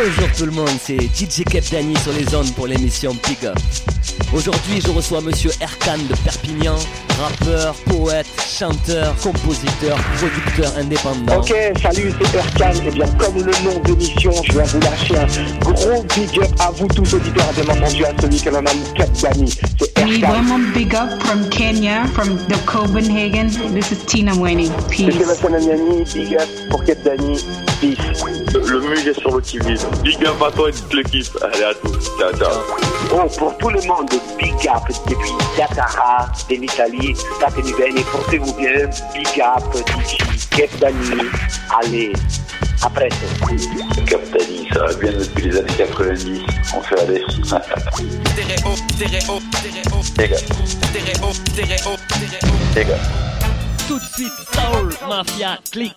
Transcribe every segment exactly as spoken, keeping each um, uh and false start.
Bonjour tout le monde, c'est D J Kepdani sur les ondes pour l'émission Big Up. Aujourd'hui, je reçois Monsieur Erkan de Perpignan, rappeur, poète, chanteur, compositeur, producteur indépendant. Ok, salut, c'est Erkan. Et bien, comme le nom de l'émission, je vais vous lâcher un gros big up à vous tous auditeurs, et bien entendu à celui que l'on nomme Kepdani. C'est Erkan. One big up from Kenya, from the Copenhagen. This is Tina Mweni. Peace. C'est Sébastien Amiani, big up pour Kepdani. Peace. Le mug est sur le T V. Big up à toi et toute l'équipe. Allez, à tous. Ciao, ciao. Oh, pour tout le monde, big up depuis Dakar, de l'Italie. Statemi bene, portez-vous bien. Big up, D J Kepdani. Allez, à presto. Kepdani, ça va bien depuis les années quatre-vingt-dix. On fait aller. Stéréo, stéréo, stéréo. Les gars. Stéréo, stéréo, stéréo. Les gars. Tout de suite, Soul Mafia Click.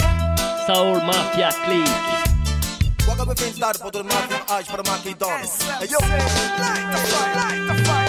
Soul Mafia Click. Walk up with start for the market, eyes for the market done. Hey yo, light the fire, light the fire.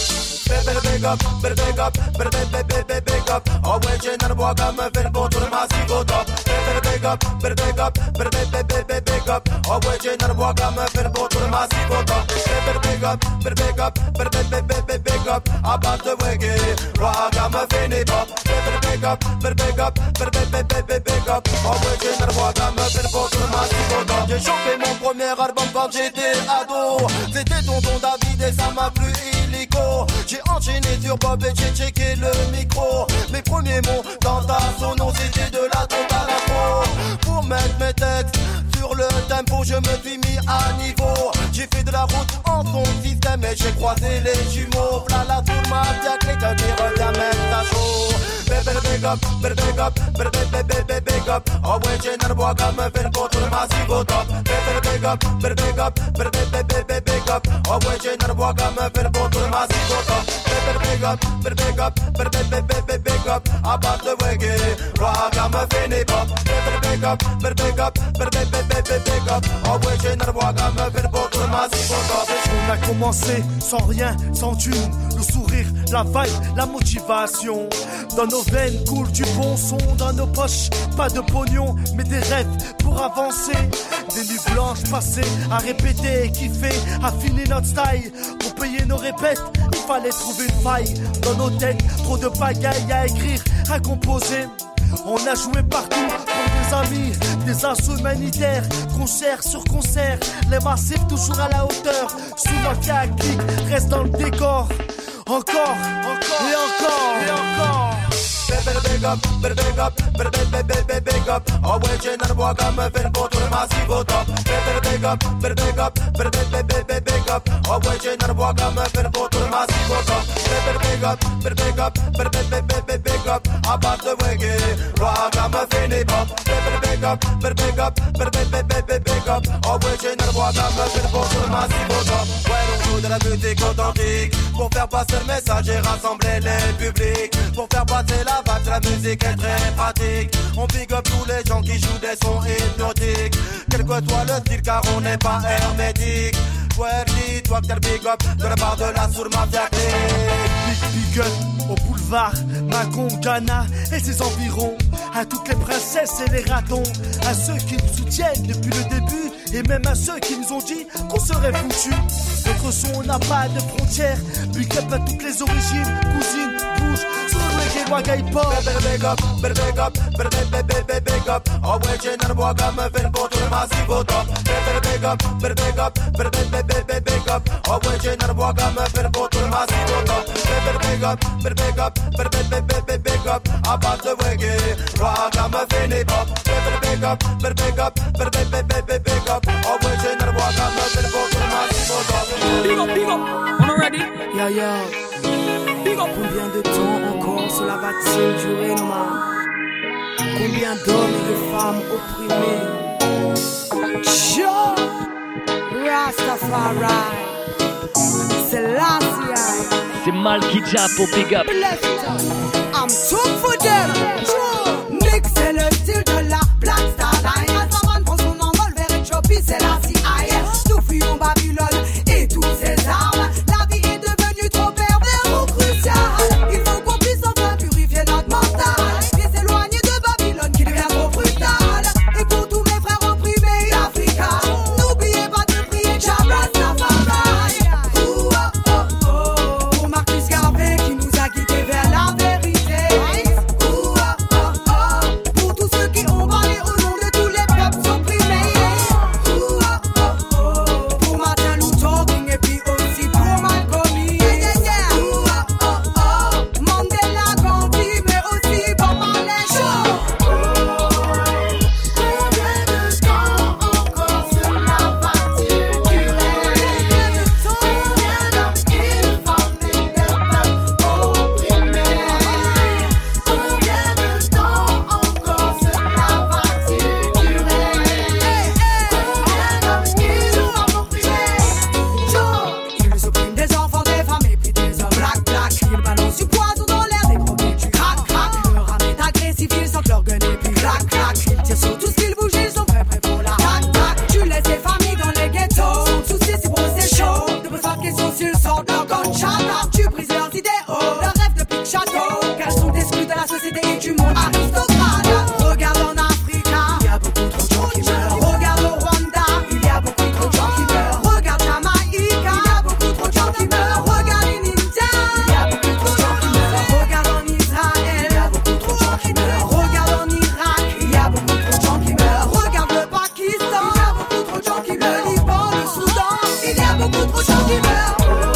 Better big up, better big up, better big big big big up. Always in the walk up, my friend, go to the massive go top. Better big up, better big up, better big big big big big up. Always in the walk up, my friend, go to the massive go top. Better big up, better big up, better big big big big big up. About the wiggy, walk up, my friend, pop. Better big up, better big up, better big big big big big up. Always in the walk up, my friend, go to the massive go top. J'ai chopé mon premier album quand j'étais ado. C'était Tonton David et ça m'a plu illico. J'ai enchaîné sur Bob et j'ai checké le micro. Mes premiers mots dans ta sono c'était de la tombe à la peau. Pour mettre mes textes sur le tempo je me suis mis à niveau. J'ai fait de la route en son système et j'ai croisé les jumeaux. V'là la tour m'a bien quelqu'un qui revient mettre ta chaud. Better big up, better big up, better big big big big up. Always in the walk up, my friend, go to the massive go top. Better big up, better big up, better big big big big big up. Always in the walk up, my friend, go to the massive go top. Better big up, better big up, better big big big big big up. About the wiggy, rock up, my friend, pop. Better big up, better big up, better big big big big big up. Always in the walk up, my friend, go to the massive go top. On a commencé sans rien, sans thune, le sourire, la vibe, la motivation. Dans nos veines coule du bon son, dans nos poches, pas de pognon, mais des rêves pour avancer. Des nuits blanches passées à répéter et kiffer, affiner notre style. Pour payer nos répètes, il fallait trouver une faille. Dans nos têtes, trop de pagaille à écrire, à composer. On a joué partout pour des amis, des assauts humanitaires, concert sur concert, les massifs toujours à la hauteur. Sous Mafia Click, reste dans le décor. Encore, encore, et encore, et encore. Better big up, better big up, better big big big big big up. Always in the walk up, my friend, go to the massive go top. Better big up, better big up, better big big big big big up. Always in the walk up, my friend, go to the massive go top. Better big up, better big up, better big big big big big up. About the wiggy, rock up, my friend, pop. Better big up, better big up, better big big big big big up. Always in the walk up, my friend, go to the massive go top. Ouais, on joue de la musique authentique pour faire passer le message et rassembler les publics, pour faire passer la vague, la musique est très pratique. On big up tous les gens qui jouent des sons hypnotiques. Quel que soit le style car on n'est pas hermétique. Ouais, dis-toi que t'es le big up de la part de la Soul Mafia Click. Big, big up au boulevard Macon, Ghana et ses environs. À toutes les princesses et les ratons, à ceux qui nous soutiennent depuis le début, et même à ceux qui nous ont dit qu'on serait foutus. Notre son n'a pas de frontières. Big up à toutes les origines, cousines, bouge sur le reggae, wagga hip-hop. Better big up, better big up, better big big big big big up. Always in the walk up, my friend, go to the massive go top. Better big up, better big up, better big big big big big up. Always in the walk up, my friend, go to the massive go top. Better big up, better big up, better big big big big big up. About the wiggy, rock up, my friend, pop. Better big up, better big up, better big big big big big up. Always in the walk up, my friend, go to the massive go top. Big up, big up, I'm ready. Yo yo, Big up. combien de temps encore cela va-t-il durer, nos mains? Combien d'hommes et de femmes opprimés? Yo, Rastafari, Selassie, C'est Malky Japo, Big Up. I'm too for them. Nick, c'est le style de la Black Star Line. Alpha prend son envol vers Éthiopie, c'est la C I A. Nous fuyons Babylone et toutes ses armes. La vie est devenue trop pervers ou cruciale. Il faut qu'on puisse enfin purifier notre mental et s'éloigner de Babylone qui devient trop brutale. Et pour tous mes frères opprimés d'Africa, n'oublie diversité et du monde aristocrate. Regarde en Africa, il y a beaucoup trop de gens qui meurent. Regarde au Rwanda, il y a beaucoup trop de gens qui meurent. Regarde Jamaïque, il y a beaucoup trop de gens qui meurent. Regarde en India, il y a beaucoup trop de gens qui meurent. Regarde en Israël, il y a beaucoup trop de gens qui meurent. Regarde en Irak, il y a beaucoup trop de gens qui meurent. Regarde le Pakistan, il y a beaucoup trop de gens qui meurent. Le Liban, le Soudan, il y a beaucoup trop de gens qui meurent.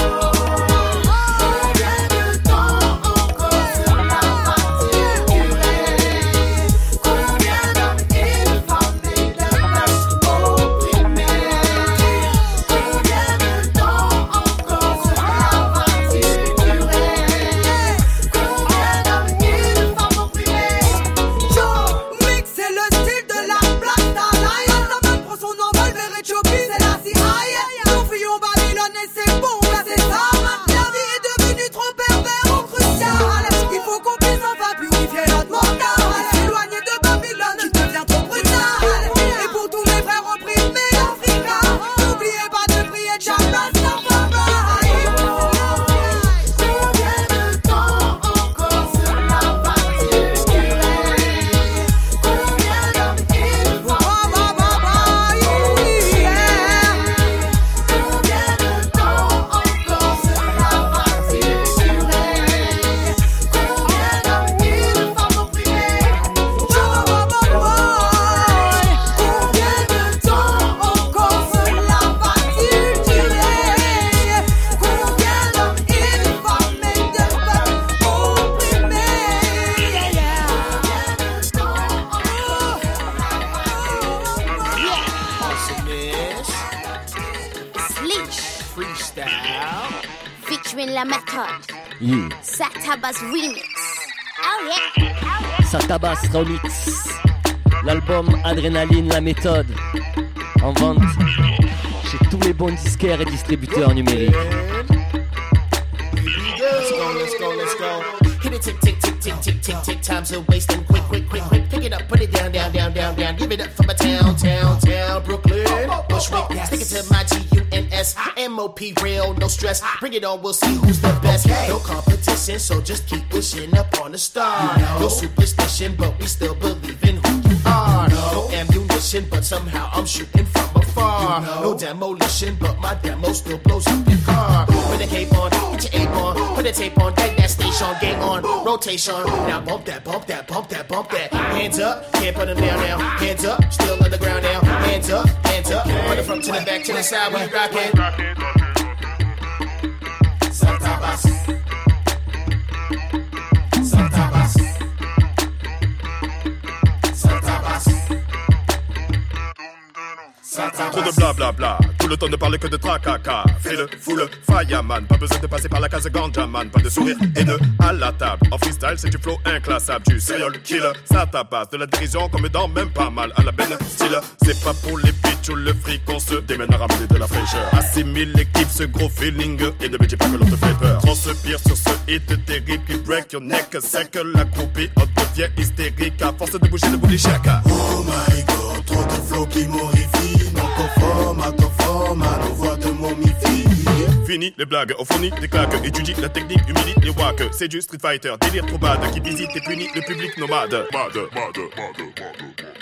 Yeah. Satabas Remix. Oh yeah. Satabas Remix. L'album Adrénaline, la méthode. En vente chez tous les bons disquaires et distributeurs numériques. Let's go, let's go, let's go. Hit it tick, tick, tick, tick, tick, tick, tick. Time's a wasting. Quick, quick, quick, quick. Pick it up, put it down, down, down, down, down. Give it up for my town, town, town. Brooklyn, Bushwick. Stick it to my G U N S. M O P real, no stress. Bring it on, we'll see who's the best. No competition, so just keep pushing up on the star. No superstition, but we still believe in who you are. No ammunition, but somehow I'm shooting from afar. No demolition, but my demo still blows up your car. Put the cape on, get your ape on. Put the tape on, get that station, gang on, rotation. Now bump that, bump that, bump that, bump that. Hands up, can't put them down now. Hands up, still on the ground now. Hands up, hands up. From the front to the back to the side, we rockin'. Satabas. Satabas. Satabas. Trop de blablabla, tout le temps ne parle que de tracaka. Fais le fou le fireman, pas besoin de passer par la case ganjaman. Pas de sourire haineux à la table. En freestyle, c'est du flow inclassable. Du serial killer, ça tabasse. De la dérision comme dans même pas mal à la belle style. C'est pas pour les bitches ou le fric, on se démène à ramener de la fraîcheur. Assimile l'équipe, ce gros feeling. Et ne métier pas que l'on te fait peur. Transpire sur ce hit terrible qui break your neck. C'est que la groupie en devient hystérique. À force de bouger le bout des chaka. Oh my god, trop de flow qui m'horrifie. Non conforme à ton forme, à nos voix de momifie. Fini les blagues, on fournit des claques. Étudie la technique, humilie les wacks. C'est du Street Fighter, délire trop bad. Qui visite et punit le public nomade. Mad, mad, mad, mad.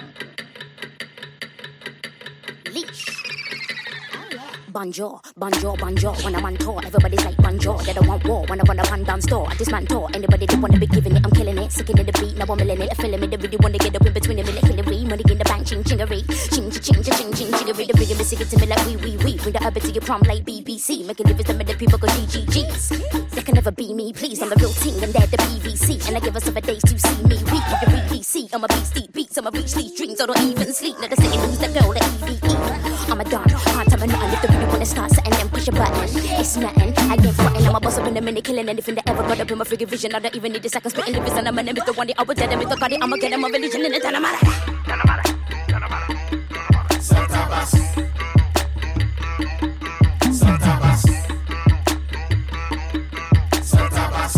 Leash. Bonjour, bonjour, bonjour. When I'm on tour, everybody's like bonjour. They don't want war. When I run up and down store, I dismantle. Anybody that wanna be giving it, I'm killing it. Sicking in the beat, now I'm milling it. Feeling it, they really wanna get up in between the minute, Hillary. Money in the bank, ching, chingery. Ching, ching, ching, ching, ching, chingery. The rhythm is singing to me like wee, wee, wee. Bring the urban to your prom like B B C. Making difference to me, the people go G G Gs. They can never be me, please. I'm the real thing, and they're the P V C. And I give us seven days to see me weak. With the B B C, I'm a beastie beats. I'm a reach these dreams, I don't even sleep. Now the second who's the girl, the E V E. I'm a don, can't tell me nothing. If they really wanna start something, then push a button. It's nothing, I ain't frontin'. I'm a boss up in a minute, killing anything that ever got up in my freaking vision. I don't even need a second spitting lyrics, and I'm an Mister One day. I was dead, and Mister Cardi, I'ma get him a religion in the Tanamara. Tanamara, Tanamara, Tanamara. Satabas. Satabas. Satabas.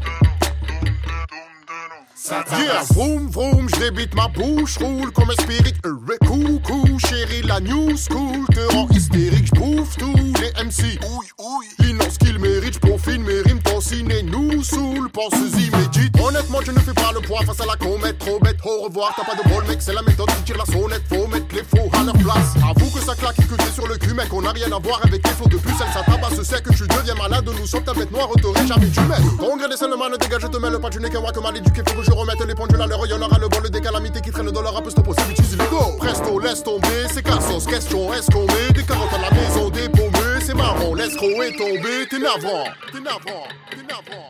Yeah, vroom vroom, j'débite ma bouche, roule comme un spirit, euh, coucou, chérie, la new school te rend hystérique, j'bouffe tous les M C, ouille, ouille, l'innance qu'il mérite, j'profine mes rimes, ton ciné nous saoule, pensez-y, médite, on est Honnêtement, tu ne fais pas le poids face à la comète. Trop bête, au revoir, t'as pas de bol, mec. C'est la méthode qui tire la sonnette. Faut mettre les faux à leur place. Avoue que ça claque et que t'es sur le cul, mec. On n'a rien à voir avec les flots de pucelle. Ça tabasse, c'est que tu deviens malade. Nous sommes ta bête noire, t'aurais jamais dû mettre. Ton gré des seulement ne dégage, je te mêle pas. Tu n'es qu'un moi que mal éduqué. Faut que je remette les pendules à l'heure. Y'en aura le bol des calamités qui traînent dans leur rap. Stop, c'est utilise les go. Presto, laisse tomber, c'est cassos. Question, est-ce qu'on met des carottes à la maison, des paumeux? C'est marrant, l'escroc est tombé. T'es navrant, t'es navrant, t'es navrant.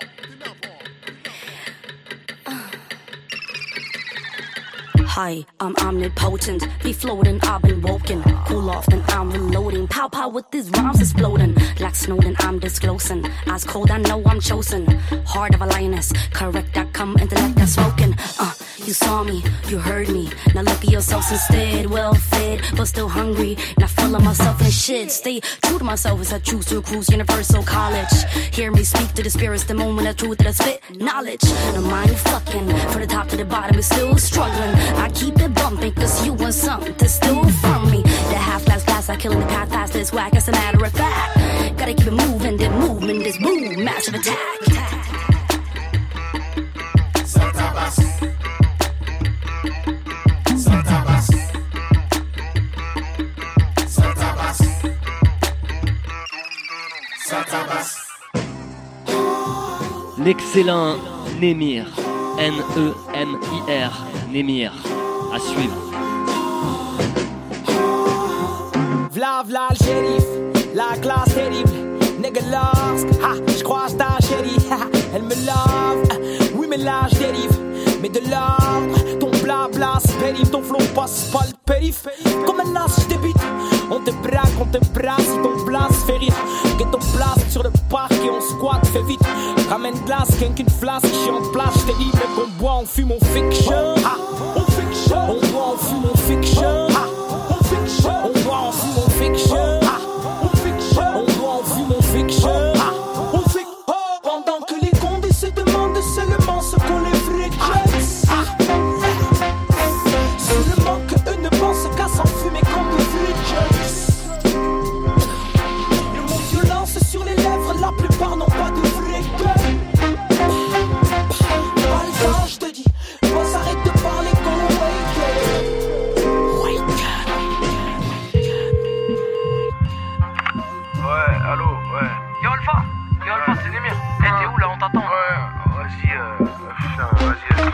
Hi, I'm omnipotent. Be floating, I've been woken. Cool off, then I'm reloading. Pow pow with these rhymes exploding. Like Snowden, I'm disclosing. Eyes cold, I know I'm chosen. Heart of a lioness, correct, I come intellect that's spoken. Uh, you saw me, you heard me. Now look at yourselves instead. Well fed, but still hungry. Not full of myself and shit. Stay true to myself as I choose to cruise Universal College. Hear me speak to the spirits, the moment of truth that I spit. Knowledge, no mind fucking. From the top to the bottom, is still struggling. I keep it bumping, cause you want something to steal from me. The half-glass glass, I killing the path fast, this whack, as a matter of fact. Gotta keep it moving, then moving, this boom, massive attack. Saltabas. Saltabas. Saltabas. Saltabas. L'excellent Némir, N E M I R, Némir, à suivre. V'là v'là le shérif, la classe terrible. Nigga lost, ha, j'crois ta chérie, ha, elle me love, oui mais là j'dérive, mais de l'ordre, ton blabla c'est pénible, ton flow passe pas le périph', comme un as j'débute, on te braque, on te brasse, si ton blast fait rire, get ton place sur le parc et on squat, fais vite, ramène glace, qu'une flasque, j'suis en place, j't'ai dit, mec on boit, on fume, on fiction, ha, on fiction, on boit, on fume, on fiction, ha, on fiction, on boit, on fume, on fiction, ha, on fiction, on boit, on fume, on fiction, ha, on fiction, pendant que les condés se demandent seulement ce qu'on les vrais jets, seulement que eux ne pensent qu'à s'enfumer comme des vrais jets. Le mot violence sur les lèvres, la plupart n'ont pas de vrai gueule. Pas le temps, je te dis, boss arrête de parler qu'on wake up. Wake up. Ouais, allô, ouais. Yo Alpha, yo Alpha, c'est Némir. Eh, t'es où là, on t'attend. Ouais, vas-y, euh, putain,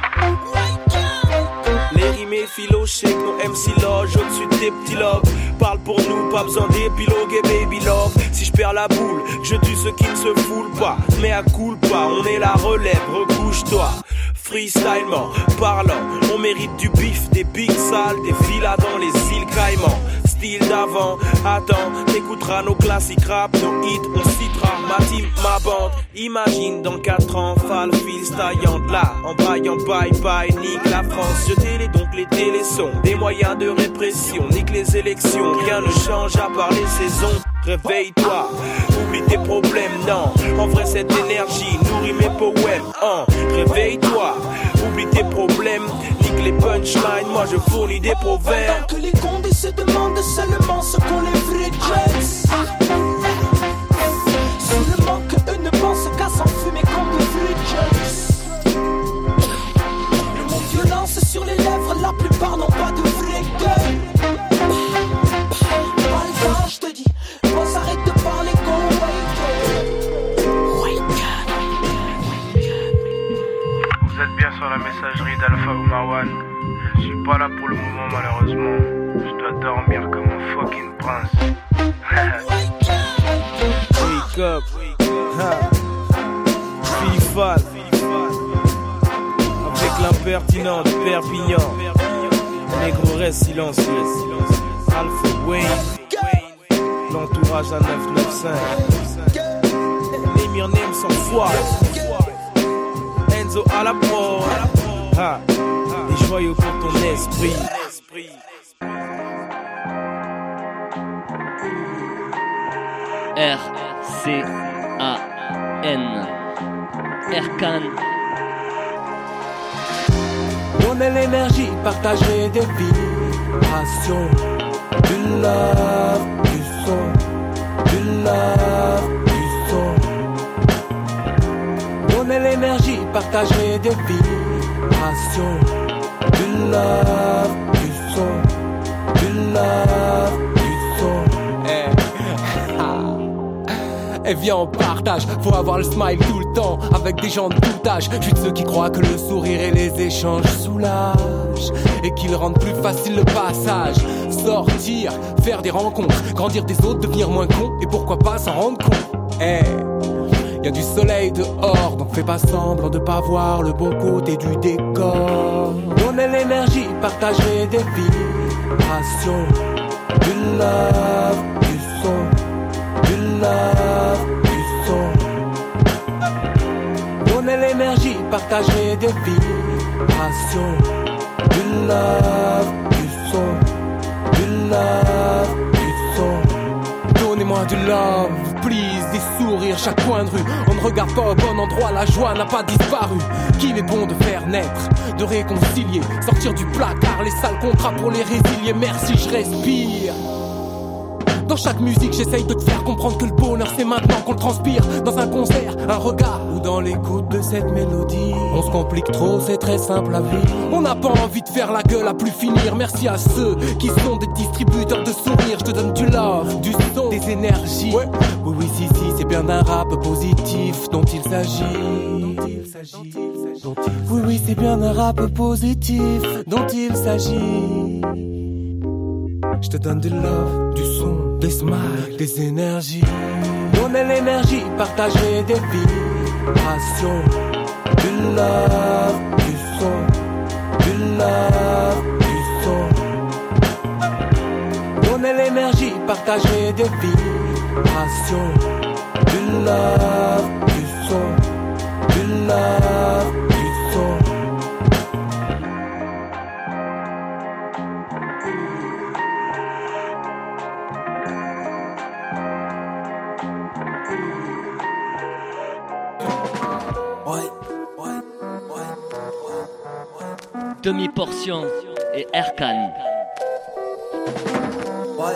vas-y. Les rimés philochèques, nos M C loge au-dessus des petits lobes. Parle pour nous, pas besoin d'épiloguer, baby love. Si je perds la boule, je tue ceux qui ne se foulent pas. Mais à coup pas, on est la relève, recouche-toi. Freestylement, parlant, on mérite du bif, des big sales, des villas dans les îles Caïmans. Style d'avant, attends, t'écouteras nos classiques rap, nos hits, on citera ma team, ma bande. Imagine dans quatre ans, Fall Fils taillant de là, en baillant bye bye, nique la France. Je télé donc les télésons, des moyens de répression, nique les élections, rien ne change à part les saisons. Réveille-toi, oublie tes problèmes, non. En vrai cette énergie nourrit mes poèmes, hein. Réveille-toi, oublie tes problèmes, nique les punchlines, moi je fournis des proverbes. Pendant que les condés se demandent seulement ce qu'on les vrais jets, seulement que eux ne pensent qu'à s'enfumer comme des vrais jets. Le mot violence sur les lèvres, la plupart n'ont pas de vrai gueule. Pas le temps, je te dis, boss arrête de parler qu'on wake up. Wake up. Vous êtes bien sur la messagerie d'Alpha ou Marwan. Je suis pas là pour le moment malheureusement. Je dois dormir comme un fucking prince. Wake up, ha. FIFA avec l'impertinent de Perpignan. Négro reste silencieux. Alpha Wayne, l'entourage à neuf neuf cinq. Némir Nem sans foi. Enzo à la prod. Ha, des joyaux pour ton esprit. R C A N Erkan. Donner l'énergie, partager des vibrations. Du love, du son. Du love, du son. Donner l'énergie, partager des vibrations. Du love, du son, du love, du son. Eh. Et viens on partage, faut avoir le smile tout le temps, avec des gens de tout âge. Je suis de ceux qui croient que le sourire et les échanges soulagent, et qu'ils rendent plus facile le passage. Sortir, faire des rencontres, grandir des autres, devenir moins con, et pourquoi pas s'en rendre compte. Eh, y'a du soleil dehors, donc fais pas semblant de pas voir le bon côté du décor. Donner l'énergie, partager des vibrations. Du love, du son, du love, du son. Donner l'énergie, partager des vibrations. Du love, du son, du love, du son. Donnez-moi du love, please, des sourires chaque coin de rue. On ne regarde pas au bon endroit, la joie n'a pas disparu. Qu'il est bon de faire naître, de réconcilier, sortir du placard les sales contrats pour les résilier. Merci, je respire. Dans chaque musique, j'essaye de te faire comprendre que le bonheur c'est maintenant qu'on le transpire. Dans un concert, un regard ou dans l'écoute de cette mélodie. On se complique trop, c'est très simple la vie. On n'a pas envie de faire la gueule à plus finir. Merci à ceux qui sont des distributeurs de sourires. Je te donne du love, du son, des énergies. Ouais. Oui, oui, si, si, c'est bien un rap positif dont il s'agit. Dont il s'agit. Dont il... Oui, oui, c'est bien un rap positif dont il s'agit. Je te donne du love, du son, des smiles, des énergies. Donner l'énergie, partager des vibrations. Du love, du son, du love, du son. Donner l'énergie, partager des vibrations. Du love, du son, du love, du son. Demi-portion et Erkan. Ouais.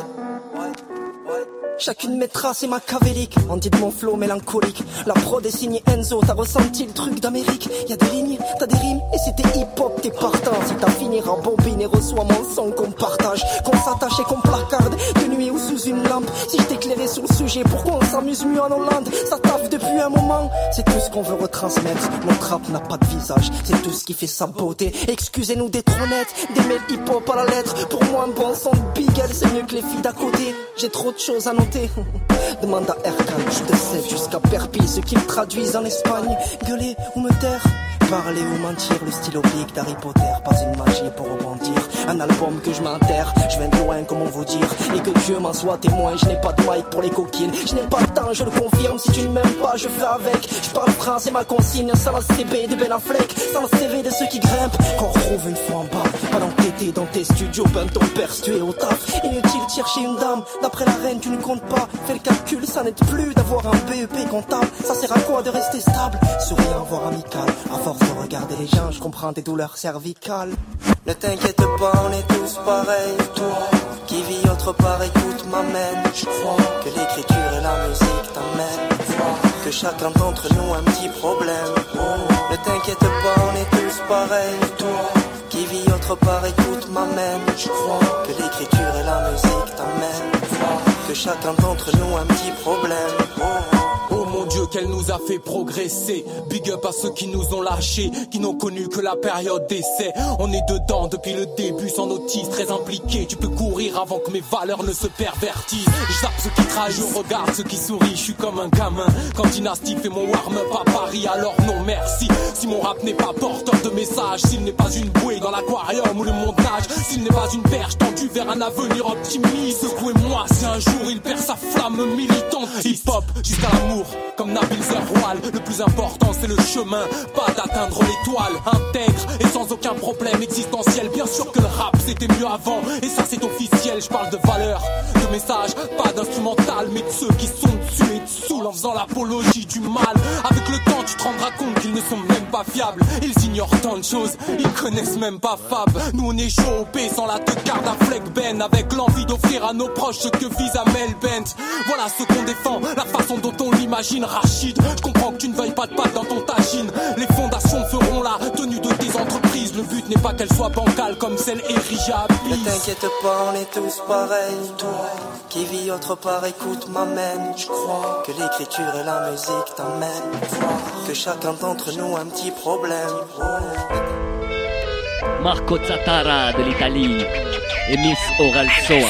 Chacune de mes traces est machiavélique, on dit de mon flow mélancolique. La prod est signée Enzo, t'as ressenti le truc d'Amérique. Y'a des lignes, t'as des rimes, et si t'es hip-hop, t'es partant. Si t'as fini rembobine et reçois mon son qu'on partage, qu'on s'attache et qu'on placarde, de nuit ou sous une lampe. Si je t'éclairais sur le sujet, pourquoi on s'amuse mieux en Hollande? Ça taffe depuis un moment, c'est tout ce qu'on veut retransmettre. Notre rap n'a pas de visage, c'est tout ce qui fait sa beauté. Excusez-nous d'être honnêtes, d'aimer le hip-hop à la lettre. Pour moi un bon son de Bigel, c'est mieux que les filles d'à côté. J'ai trop de choses à noter. Demande à Erkan, je te sais jusqu'à Perpi, ceux qui le traduisent en Espagne. Gueuler ou me taire, parler ou mentir, le style oblique d'Harry Potter, pas une magie pour rebondir. Un album que je m'enterre, je viens de loin, comment vous dire. Et que Dieu m'en soit témoin, je n'ai pas de mic pour les coquines. Je n'ai pas le temps, je le confirme, si tu ne m'aimes pas, je fais avec. Je parle français, ma consigne, sans la C B de Ben Affleck, sans le C V de ceux qui grimpent, qu'on retrouve une fois en bas. Pendant que t'étais dans tes studios, ben ton père se tuait au taf. Inutile de chercher une dame, d'après la reine tu ne comptes pas. Fais le calcul, ça n'aide plus d'avoir un B E P comptable. Ça sert à quoi de rester stable, souriant, voire amical. À force de regarder les gens, je comprends tes douleurs cervicales. Ne t'inquiète pas, on est tous pareils. Toi, qui vis autre part, écoute, m'amène. Je crois que l'écriture et la musique t'amènent. Que chacun d'entre nous a un petit problème. Ne t'inquiète pas, on est tous pareils. Toi, qui vis autre part, écoute, m'amène. Je crois que l'écriture et la musique t'amènent. Que chacun d'entre nous a un petit problème. Oh mon Dieu, qu'elle nous a fait progresser. Big up à ceux qui nous ont lâchés, qui n'ont connu que la période d'essai. On est dedans depuis le début, sans notice, très impliqué. Tu peux courir avant que mes valeurs ne se pervertissent. Je zappe ceux qui trahissent, je regarde ceux qui sourient. Je suis comme un gamin quand Dynasty fait mon warm-up à Paris. Alors non merci, si mon rap n'est pas porteur de message, s'il n'est pas une bouée dans l'aquarium ou le monde nage, s'il n'est pas une perche tendue vers un avenir optimiste. Secouez-moi si un jour il perd sa flamme militante. Hip-hop jusqu'à l'amour, comme Nabil Zerwal. Le plus important c'est le chemin, pas d'atteindre l'étoile. Intègre et sans aucun problème existentiel. Bien sûr que le rap c'était mieux avant, et ça c'est officiel. Je parle de valeur, de message, pas d'instrumental, mais de ceux qui sont dessus et dessous en faisant l'apologie du mal. Avec le temps tu te rendras compte qu'ils ne sont même pas fiables. Ils ignorent tant de choses, ils connaissent même pas Fab. Nous on est chaud au P sans la te garde à Fleck Ben, avec l'envie d'offrir à nos proches ce que vit vise à Melbent. Voilà ce qu'on défend, la façon dont on l'imagine. Rachid, je comprends que tu ne veuilles pas de pâte dans ton tagine. Les fondations feront la tenue de tes entreprises. Le but n'est pas qu'elles soient bancales comme celle érigeable. Ne t'inquiète pas, on est tous pareils. Toi, qui vis autre part, écoute ma mène. Je crois que l'écriture et la musique t'emmènent. Que chacun d'entre nous a un petit problème. Marco Zattara de l'Italie et Miss Oral Soa.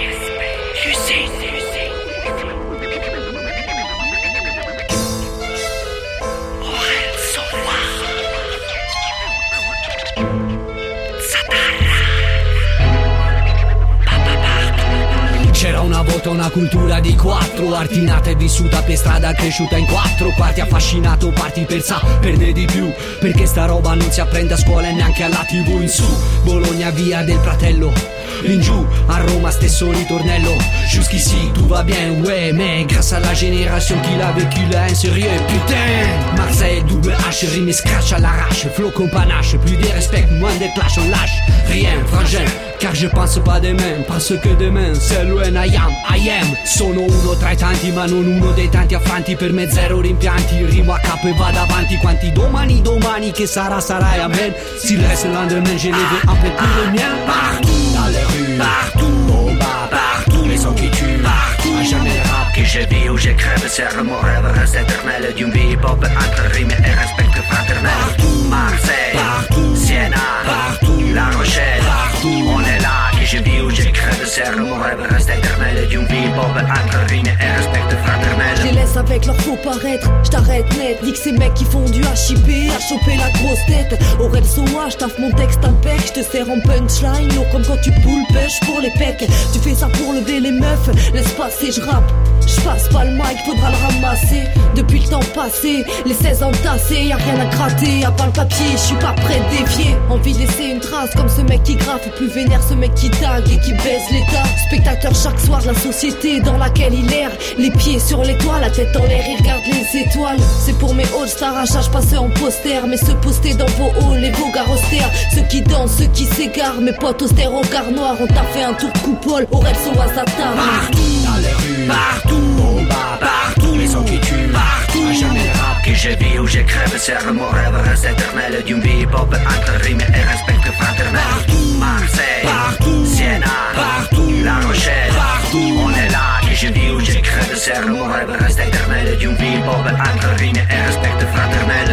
C'era una volta una cultura di quattro, arti nata e vissuta per strada, cresciuta in quattro parti, affascinato parti per saperne di più, perché sta roba non si apprende a scuola e neanche alla tivù. In su, Bologna via del Pratello, in giù, a Roma stesso ritornello. Jusqu'ici tout va bien, ouais, mais grâce à la génération qui l'a vécu là, un sérieux putain. Marseille, double H, rime et scratch à l'arrache, flow con panache, plus de respect, moins de clash, on lâche rien, frangin. Car je pense pas demain, parce que demain c'est l'U N I am, I am. Sono uno tra i tanti ma non uno dei tanti affranti. Per me zero rimpianti, rimo a capo e vado avanti. Quanti domani, domani che sarà, sarà e amen. Si le reste le lendemain, je les veux un peu plus le mien. Partout, dans les rues, partout, au bas, partout, les sons qui tuent, partout. À jamais le rap que je vis ou je crève, c'est mon rêve, reste éternel. D'une vie hip-hop entre rime et respect fraternel. Partout, Marseille, partout, Siena, partout, La Rochelle, partout. On est là, que je vis ou je crève, c'est mon rêve, reste éternel. D'une vie hip-hop entre rime et respect fraternel. Je les laisse avec leur faux paraître, je t'arrête net. Dis que ces mecs qui font du H I P à choper la grosse tête. Aurel Soa, je taffe mon texte impec, je te sers en punchline, lourd comme quand tu poules pêche pour les pecs. Tu fais ça pour lever les meufs, laisse passer, je rappe. Je passe pas le mic, faudra le ramasser. Depuis le temps passé, les seize entassés, y'a rien à gratter, à part le papier, je suis pas prêt de dévier. Envie de laisser une trace comme ce mec qui graffe, plus vénère ce mec qui tag et qui baise l'état. Spectateur chaque soir de la société dans laquelle il erre, les pieds sur les toits, la tête en l'air, il regarde les étoiles. C'est pour mes all-stars à charge passé en poster, mais se poster dans vos halls et vos gares austères. Ceux qui dansent, ceux qui s'égarent, mes potes austères au quart noir, on t'a fait un tour de coupole, Aurel Soa Zattara. Partout, dans les rues, partout, au bas, partout, les sons qui tuent, partout. À jamais le rap que je vis ou je crève, c'est mon rêve, reste éternel. D'une vie hip-hop entre rime et respect fraternel. Partout, Marseille, partout, Siena, partout, La Rochelle, partout. On est là, que je vis ou je crève, c'est mon rêve, reste éternel. D'une vie hip-hop entre rime et respect fraternel.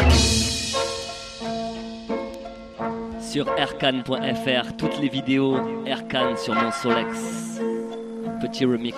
Sur aircan point f r, toutes les vidéos Aircan sur mon Solex. Petit remix.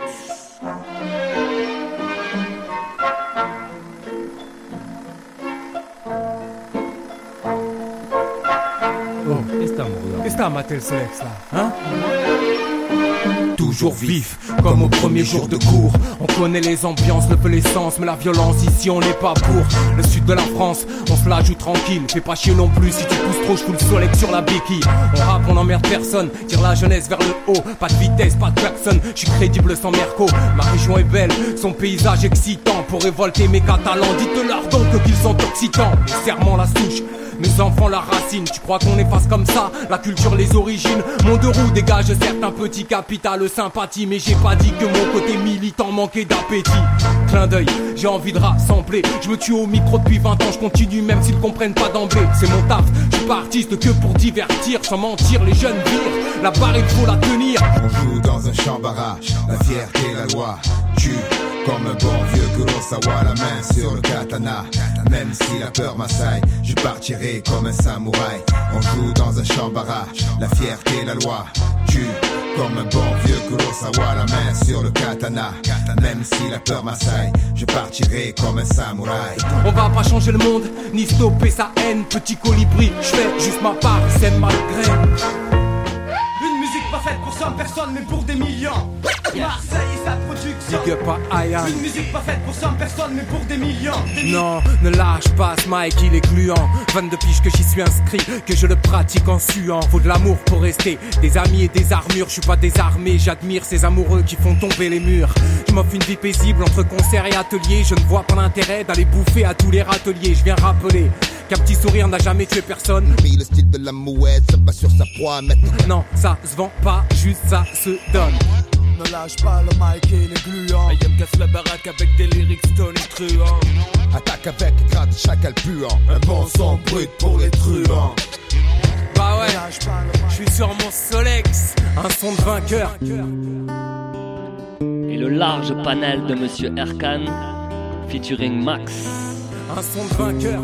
Oh, qu'est-ce que t'as maté le Solex là, hein? Toujours vif, comme au premier jour de cours. On connaît les ambiances, le peu l'essence, mais la violence ici on n'est pas pour. Le sud de la France, on se la joue tranquille. Fais pas chier non plus, si tu pousses trop, je fous le Solex sur la béquille. On rappe, on emmerde personne, tire la jeunesse vers le haut. Pas de vitesse, pas de klaxon, je suis crédible sans Merco. Ma région est belle, son paysage excitant. Pour révolter mes catalans, dites-leur donc qu'ils sont occitans. Les serments la souche, mes enfants la racine. Tu crois qu'on efface comme ça la culture, les origines? Mon deux roues dégage certes un petit capital sympathie, mais j'ai pas dit que mon côté militant manquait d'appétit. Clin d'œil, j'ai envie de rassembler. Je me tue au micro depuis vingt ans, je continue même s'ils comprennent pas d'emblée. C'est mon taf, je suis pas artiste que pour divertir. Sans mentir, les jeunes virent, la barre il faut la tenir. On joue dans un champ barrage, la fierté, la loi tue. Comme un bon vieux Kurosawa, la main sur le katana. Même si la peur m'assaille, je partirai comme un samouraï. On joue dans un champ barrage, la fierté, la loi tue. Comme un bon vieux Kurosawa, la main sur le katana. Même si la peur m'assaille, je partirai comme un samouraï. On va pas changer le monde, ni stopper sa haine. Petit colibri, je fais juste ma part, c'est ma graine. Une musique pas faite pour cent personnes, mais pour des millions. Marseille et sa production. Big up à Ian. Une musique pas faite pour cent personnes, mais pour des millions. Des non, ne lâche pas ce mic, il est gluant. vingt-deux piges que j'y suis inscrit, que je le pratique en suant. Faut de l'amour pour rester, des amis et des armures. Je suis pas désarmé, j'admire ces amoureux qui font tomber les murs. Qui m'offrent une vie paisible entre concerts et ateliers. Je ne vois pas l'intérêt d'aller bouffer à tous les râteliers. Je viens rappeler qu'un petit sourire n'a jamais tué personne. Mais le style de la mouette, ça bat sur sa proie maintenant. Non, ça se vend pas, juste ça se donne. Ne lâche pas le mic et les gluants. I am casse la baraque avec des lyrics tonitruants. Attaque avec gratte chacal puant. Un bon son brut pour les truands. Bah ouais, je suis sur mon Solex, un son de vainqueur. Et le large panel de Monsieur Erkan, featuring Max. Un son de vainqueur.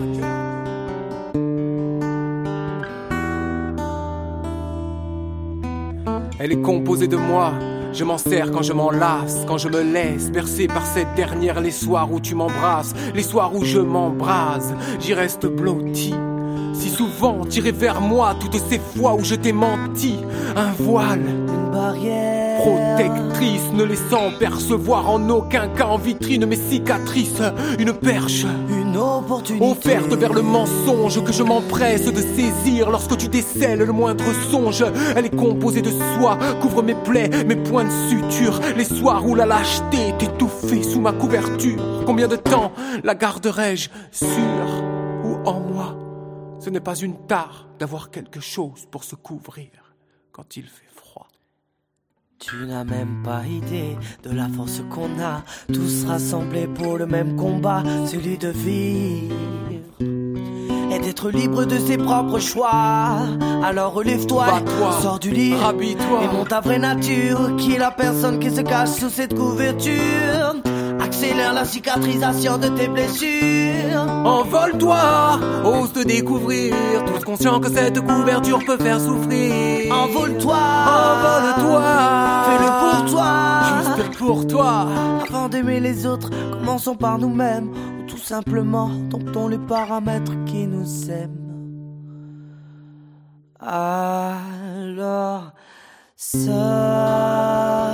Elle est composée de moi. Je m'en sers quand je m'en lasse, quand je me laisse bercer par cette dernière. Les soirs où tu m'embrasses, les soirs où je m'embrase, j'y reste blotti. Si souvent tiré vers moi toutes ces fois où je t'ai menti. Un voile, une barrière protectrice, ne laissant percevoir en aucun cas en vitrine mes cicatrices. Une perche, une opportunité offerte vers le mensonge que je m'empresse de saisir lorsque tu décèles le moindre songe. Elle est composée de soie, couvre mes plaies, mes points de suture. Les soirs où la lâcheté t'étouffait sous ma couverture. Combien de temps la garderai-je sur ou en moi? Ce n'est pas une tare d'avoir quelque chose pour se couvrir quand il fait froid. Tu n'as même pas idée de la force qu'on a, tous rassemblés pour le même combat, celui de vivre et d'être libre de ses propres choix. Alors relève-toi, sors du lit, rhabille-toi et montre ta vraie nature, qui est la personne qui se cache sous cette couverture. Accélère la cicatrisation de tes blessures. Envole-toi, ose te découvrir, tous conscients que cette couverture peut faire souffrir. Envole-toi, envole-toi, fais-le pour toi, juste pour toi. Avant d'aimer les autres, commençons par nous-mêmes, ou tout simplement domptons les paramètres qui nous aiment. Alors, ça...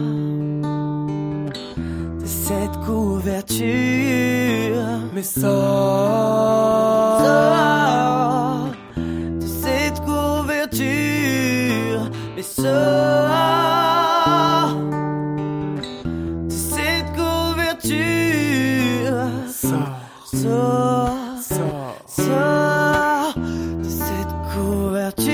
cette couverture, mais ça, ça de cette couverture, mais ça de cette couverture, ça, ça, ça, ça de cette couverture.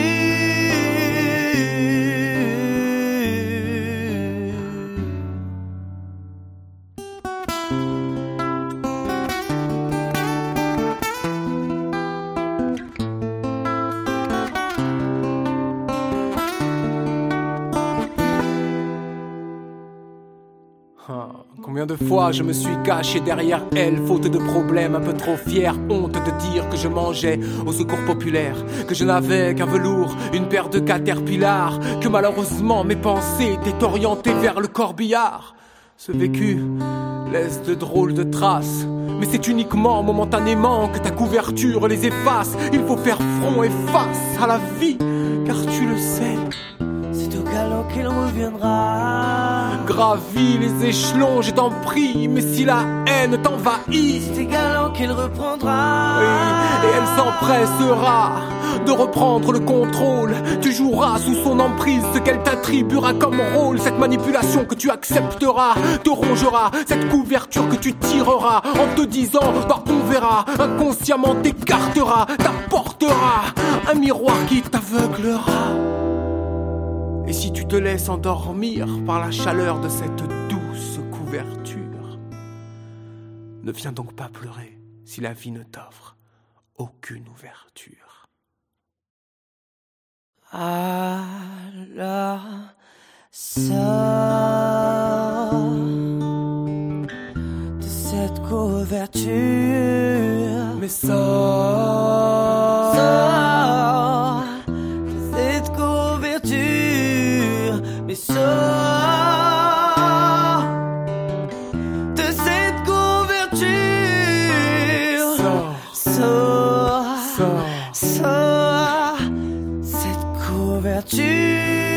Combien de fois je me suis caché derrière elle, faute de problème, un peu trop fier, honte de dire que je mangeais au secours populaire, que je n'avais qu'un velours, une paire de caterpillars, que malheureusement mes pensées étaient orientées vers le corbillard. Ce vécu laisse de drôles de traces, mais c'est uniquement momentanément que ta couverture les efface. Il faut faire front et face à la vie, car tu le sais, c'est au galop qu'il reviendra. Gravis les échelons, je t'en prie, mais si la haine t'envahit, c'est également qu'il reprendra. Oui, et elle s'empressera de reprendre le contrôle. Tu joueras sous son emprise ce qu'elle t'attribuera comme rôle. Cette manipulation que tu accepteras te rongera, cette couverture que tu tireras en te disant bah on verra, inconsciemment t'écartera, t'apportera un miroir qui t'aveuglera. Et si tu te laisses endormir par la chaleur de cette douce couverture, ne viens donc pas pleurer si la vie ne t'offre aucune ouverture. Alors, ça de cette couverture, mais ça, ça de cette couverture, mais ça de cette couverture, ça, ça, ça, cette couverture.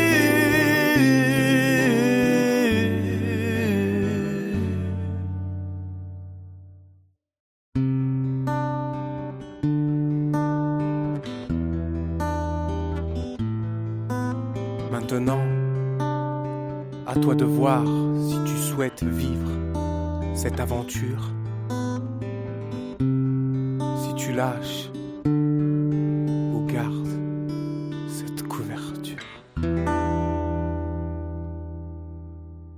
Maintenant, à toi de voir si tu souhaites vivre cette aventure. Si tu lâches ou gardes cette couverture.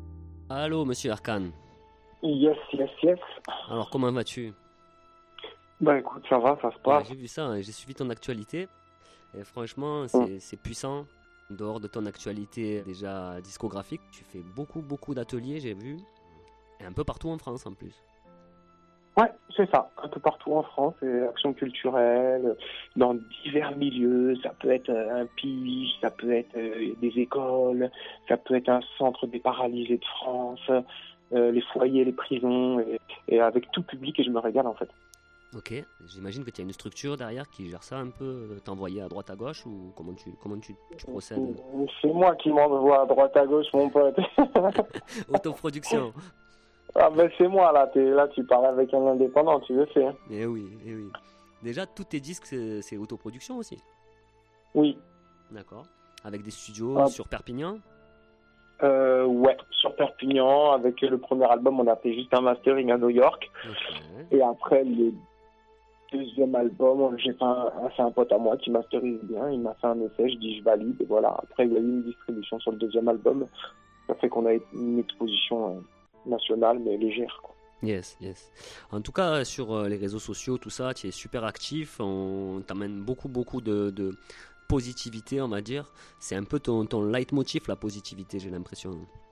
Allô, monsieur Erkan. Yes, yes, yes. Alors, comment vas-tu? Bah écoute, ça va, ça se passe. Ouais, j'ai vu ça, hein, j'ai suivi ton actualité. Et franchement, c'est, mm. c'est puissant. En dehors de ton actualité déjà discographique, tu fais beaucoup, beaucoup d'ateliers, j'ai vu. Et un peu partout en France en plus. Ouais, c'est ça. Un peu partout en France, et actions culturelles, dans divers milieux. Ça peut être un P I, ça peut être des écoles, ça peut être un centre des paralysés de France, euh, les foyers, les prisons, et, et avec tout public, et je me régale en fait. Ok, j'imagine que tu as une structure derrière qui gère ça un peu, t'envoyer à droite à gauche, ou comment tu, comment tu, tu procèdes? C'est moi qui m'envoie à droite à gauche, mon pote. Autoproduction. Ah ben c'est moi là, t'es, là tu parles avec un indépendant, tu le sais. Eh oui, eh oui. Déjà, tous tes disques, c'est, c'est autoproduction aussi? Oui. D'accord. Avec des studios ah. sur Perpignan? Euh, ouais, sur Perpignan, avec le premier album, on a fait juste un mastering à New York. Okay. Et après, le deuxième album, j'ai fait un, c'est un pote à moi qui masterise bien, il m'a fait un essai, je dis je valide, et voilà. Après, il y a eu une distribution sur le deuxième album, ça fait qu'on a une exposition nationale, mais légère, quoi. Yes, yes. En tout cas, sur les réseaux sociaux, tout ça, tu es super actif, on t'amène beaucoup, beaucoup de... de... positivité, on va dire. C'est un peu ton, ton leitmotiv, la positivité, j'ai l'impression.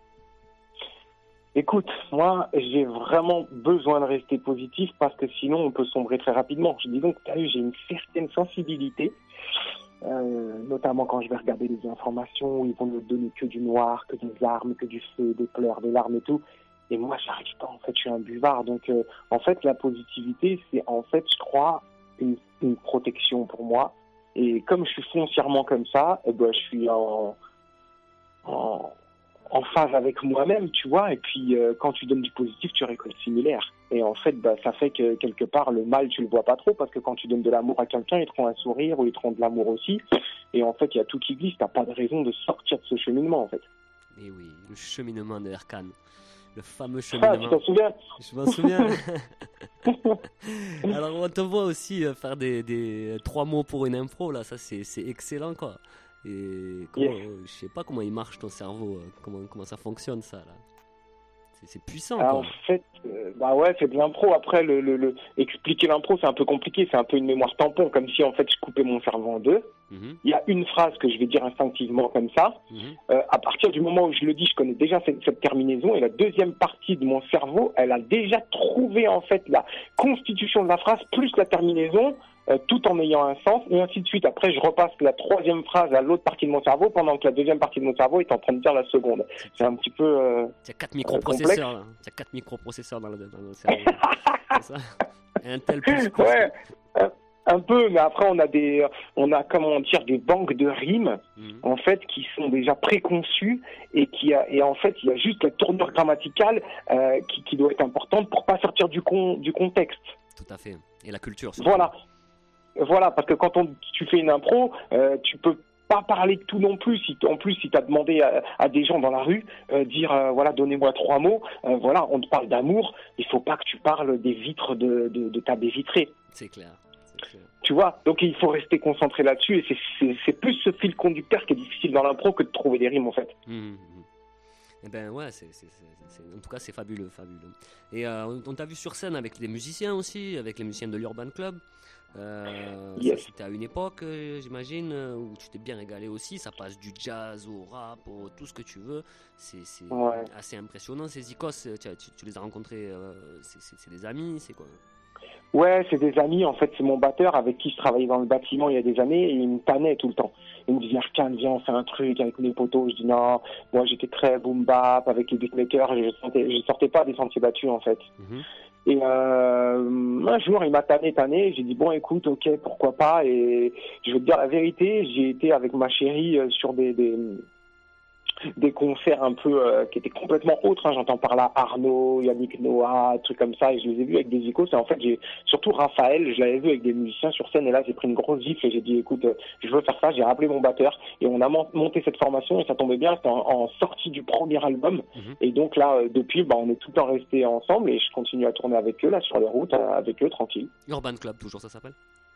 Écoute, moi, j'ai vraiment besoin de rester positif parce que sinon, on peut sombrer très rapidement. Je dis donc, t'as vu, j'ai une certaine sensibilité, euh, notamment quand je vais regarder les informations où ils vont nous donner que du noir, que des armes, que du feu, des pleurs, des larmes et tout. Et moi, j'arrive pas, en fait, je suis un buvard. Donc, euh, en fait, la positivité, c'est en fait, je crois, une, une protection pour moi. Et comme je suis foncièrement comme ça, eh ben, je suis en, en, en phase avec moi-même, tu vois. Et puis, euh, quand tu donnes du positif, tu récoltes similaire. Et en fait, bah, ça fait que quelque part, le mal, tu le vois pas trop, parce que quand tu donnes de l'amour à quelqu'un, il te rend un sourire ou il te rend de l'amour aussi. Et en fait, il y a tout qui glisse. T'as pas de raison de sortir de ce cheminement, en fait. Et oui, le cheminement de Erkan. Le fameux cheminement. Ah, tu t'en souviens? Je m'en souviens. Alors, on te voit aussi faire des, des trois mots pour une impro, là. Ça, c'est, c'est excellent, quoi. Et comment, yes. euh, je sais pas comment il marche ton cerveau, euh, comment, comment ça fonctionne, ça, là. C'est, c'est puissant, Alors, quoi. En fait, euh, bah ouais, c'est de l'impro. Après, le, le, le, expliquer l'impro, c'est un peu compliqué. C'est un peu une mémoire tampon, comme si, en fait, je coupais mon cerveau en deux. Mm-hmm. Il y a une phrase que je vais dire instinctivement comme ça. Mm-hmm. Euh, à partir du moment où je le dis, je connais déjà cette, cette terminaison. Et la deuxième partie de mon cerveau, elle a déjà trouvé, en fait, la constitution de la phrase plus la terminaison, euh, tout en ayant un sens, et ainsi de suite. Après, je repasse la troisième phrase à l'autre partie de mon cerveau, pendant que la deuxième partie de mon cerveau est en train de dire la seconde. C'est un petit peu euh, Il y a quatre microprocesseurs, là. Il y a quatre microprocesseurs dans le, dans le cerveau. C'est ça? Un tel plus. Ouais. Euh, Un peu, mais après on a des, on a comment dire des banques de rimes mmh. en fait qui sont déjà préconçues et qui a, et en fait il y a juste la tournure grammaticale euh, qui, qui doit être importante pour pas sortir du con, du contexte. Tout à fait. Et la culture. Surtout. Voilà, voilà, parce que quand on, tu fais une impro, euh, tu peux pas parler de tout non plus. Si en plus si t'as demandé à, à des gens dans la rue euh, dire euh, voilà donnez-moi trois mots, euh, voilà on te parle d'amour, il faut pas que tu parles des vitres de, de, de ta baie vitrée. C'est clair. Tu vois, donc il faut rester concentré là-dessus et c'est, c'est, c'est plus ce fil conducteur qui est difficile dans l'impro que de trouver des rimes en fait. Mmh, mmh. Eh ben ouais, c'est, c'est, c'est, c'est, en tout cas c'est fabuleux, fabuleux. Et euh, on, on t'a vu sur scène avec des musiciens aussi, avec les musiciens de l'Urban Club. Euh, yes. ça, c'était à une époque, euh, j'imagine, où tu t'es bien régalé aussi. Ça passe du jazz au rap, au tout ce que tu veux. C'est, c'est ouais. assez impressionnant. Ces Icos, tu, tu, tu les as rencontrés, euh, c'est, c'est, c'est des amis, c'est quoi? Ouais, c'est des amis. En fait, c'est mon batteur avec qui je travaillais dans le bâtiment il y a des années et il me tannait tout le temps. Il me disait, Erkan, viens, on fait un truc avec les poteaux. Je dis non. Moi, j'étais très boom bap avec les beatmakers. Je sortais, je sortais pas des sentiers battus, en fait. Mm-hmm. Et euh, un jour, il m'a tanné, tanné. J'ai dit, bon, écoute, ok, pourquoi pas. Et je vais te dire la vérité, j'ai été avec ma chérie sur des... des des concerts un peu euh, qui étaient complètement autres, hein. J'entends par là Arnaud, Yannick Noah, trucs comme ça, et je les ai vus avec des icônes. Et en fait, j'ai surtout Raphaël, je l'avais vu avec des musiciens sur scène, et là j'ai pris une grosse gifle et j'ai dit écoute, euh, je veux faire ça. J'ai rappelé mon batteur et on a monté cette formation et ça tombait bien, c'était en, en sortie du premier album. Mm-hmm. Et donc là euh, depuis, bah, on est tout le temps restés ensemble et je continue à tourner avec eux là sur les routes, euh, avec eux tranquille. Urban Club toujours, ça s'appelle?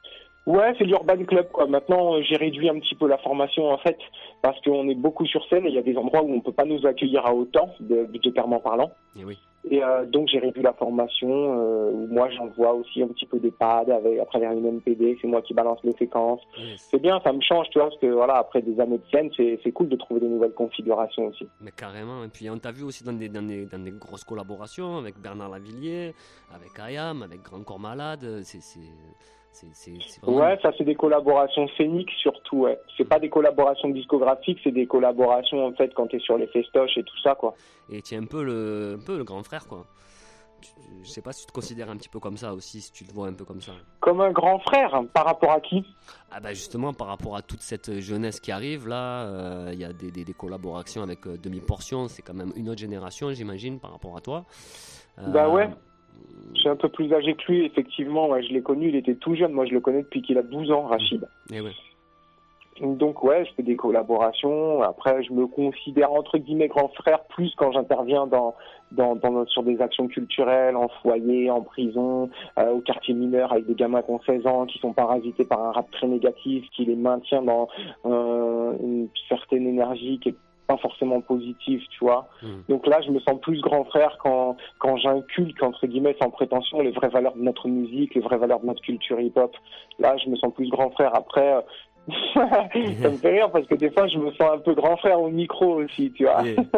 Ouais, c'est l'Urban Club, quoi. Maintenant, euh, j'ai réduit un petit peu la formation, en fait, parce qu'on est beaucoup sur scène et il y a des endroits où on peut pas nous accueillir à autant, de, budgétairement parlant. Et oui. Et euh, donc, j'ai réduit la formation, euh, où moi, j'envoie aussi un petit peu des pads avec, à travers une M P D, c'est moi qui balance les séquences. Yes. C'est bien, ça me change, tu vois, parce que, voilà, après des années de scène, c'est, c'est cool de trouver des nouvelles configurations aussi. Mais carrément, et puis on t'a vu aussi dans des, dans des, dans des grosses collaborations avec Bernard Lavillier, avec Ayam, avec Grand Corps Malade, c'est... c'est... C'est, c'est, c'est vraiment... Ouais, ça c'est des collaborations scéniques surtout, ouais. C'est pas des collaborations discographiques, c'est des collaborations en fait quand t'es sur les festoches et tout ça, quoi. Et tu es un peu le, un peu le grand frère, quoi. Tu, je sais pas si tu te considères un petit peu comme ça aussi, si tu te vois un peu comme ça. Comme un grand frère, hein, par rapport à qui? Ah bah justement, par rapport à toute cette jeunesse qui arrive, là, il euh, y a des, des, des collaborations avec euh, Demi-Portion, c'est quand même une autre génération, j'imagine, par rapport à toi. Euh... Bah ouais. Je suis un peu plus âgé que lui, effectivement. Ouais, je l'ai connu, il était tout jeune. Moi, je le connais depuis qu'il a douze ans, Rachid. Et ouais. Donc, ouais, je fais des collaborations. Après, je me considère, entre guillemets, grand frère, plus quand j'interviens dans, dans, dans, sur des actions culturelles, en foyer, en prison, euh, au quartier mineur, avec des gamins qui ont seize ans, qui sont parasités par un rap très négatif, qui les maintient dans euh, une certaine énergie qui est pas forcément positif, tu vois. Mmh. Donc là, je me sens plus grand frère quand quand j'inculque, entre guillemets, sans prétention, les vraies valeurs de notre musique, les vraies valeurs de notre culture hip-hop. Là, je me sens plus grand frère. Après, ça me fait rire parce que des fois, je me sens un peu grand frère au micro aussi, tu vois. Yeah.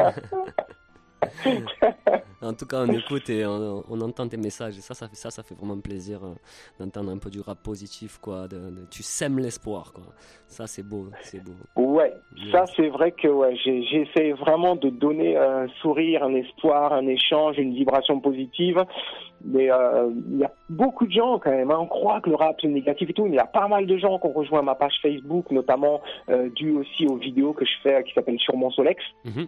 En tout cas, on écoute et on, on entend tes messages et ça, ça fait ça, ça fait vraiment plaisir euh, d'entendre un peu du rap positif, quoi. De, de, tu sèmes l'espoir, quoi. Ça, c'est beau, c'est beau. Ouais, yes. Ça, c'est vrai que ouais, j'ai, j'essaie vraiment de donner un sourire, un espoir, un échange, une vibration positive. Mais il euh, y a beaucoup de gens quand même. Hein, on croit que le rap c'est négatif et tout, mais il y a pas mal de gens qui ont rejoint ma page Facebook, notamment euh, dû aussi aux vidéos que je fais qui s'appellent Sur mon Solex. Mm-hmm.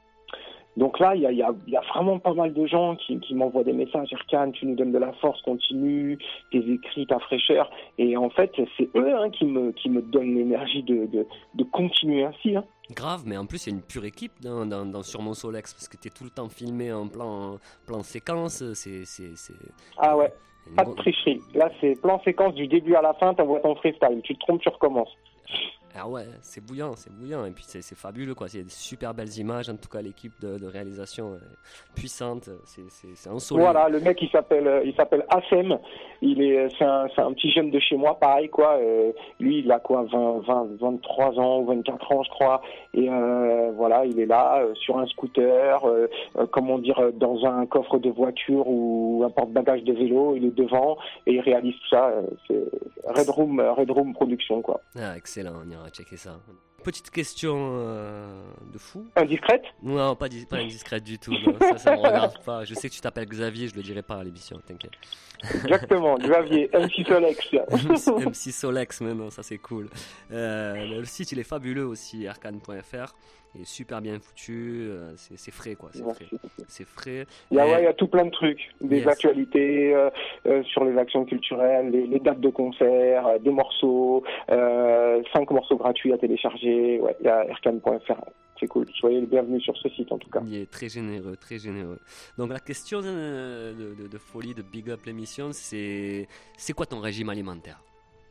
Donc là, il y a, y, a, y a vraiment pas mal de gens qui, qui m'envoient des messages. Erkan, tu nous donnes de la force, continue, tes écrits, ta fraîcheur. Et en fait, c'est eux hein, qui me qui me donnent l'énergie de, de, de continuer ainsi. Hein. Grave, mais en plus, il y a une pure équipe dans, dans, dans Sur mon Solex, parce que tu es tout le temps filmé en plan, plan séquence. C'est, c'est, c'est... Ah ouais, pas de tricherie. Là, c'est plan séquence du début à la fin, t'envoies ton freestyle. Tu te trompes, tu recommences. Ah ouais, c'est bouillant, c'est bouillant. Et puis c'est, c'est fabuleux, quoi. Il y a des super belles images. En tout cas, l'équipe de, de réalisation est puissante. C'est, c'est, c'est un soleil. Voilà, le mec, il s'appelle, il s'appelle Assem. Il est, c'est un, c'est un petit jeune de chez moi, pareil, quoi. Euh, lui, il a quoi, vingt, vingt, vingt-trois ans ou vingt-quatre ans, je crois. Et euh, voilà, il est là, euh, sur un scooter, euh, euh, comment dire, dans un coffre de voiture ou un porte-bagages de vélo. Il est devant et il réalise tout ça. Euh, c'est Red Room, Red Room Production, quoi. Ah, excellent, on ira checker ça. Petite question euh, de fou. Indiscrète? Non, pas, pas indiscrète du tout. Non, ça, ça me regarde pas. Je sais que tu t'appelles Xavier, je le dirai pas à l'émission, t'inquiète. Exactement, Xavier, M C Solex. M C Solex, mais non, ça c'est cool. Euh, le site, il est fabuleux aussi, erkan point f r. Il est super bien foutu, euh, c'est, c'est frais quoi, c'est frais. C'est frais. Il y a, ouais, il y a tout plein de trucs, des yes. actualités euh, euh, sur les actions culturelles, les, les dates de concert, euh, des morceaux, euh, cinq morceaux gratuits à télécharger. Ouais, il y a erkan point f r. C'est cool. Soyez le bienvenu sur ce site en tout cas. Il est très généreux, très généreux. Donc la question de, de, de, de folie, de Big Up l'émission, c'est c'est quoi ton régime alimentaire?